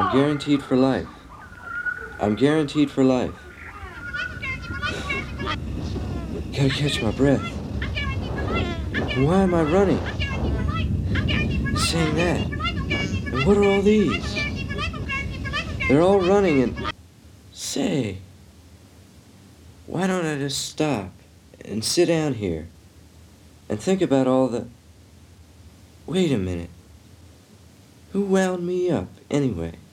I'm guaranteed for life. I'm guaranteed for life. Gotta catch my breath. Why am I running? Saying that. And what are all these? They're all running and... Say, why don't I just stop and sit down here and think about all the... Wait a minute. Who wound me up, anyway?